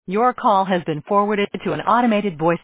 Your call has been forwarded to an automated voice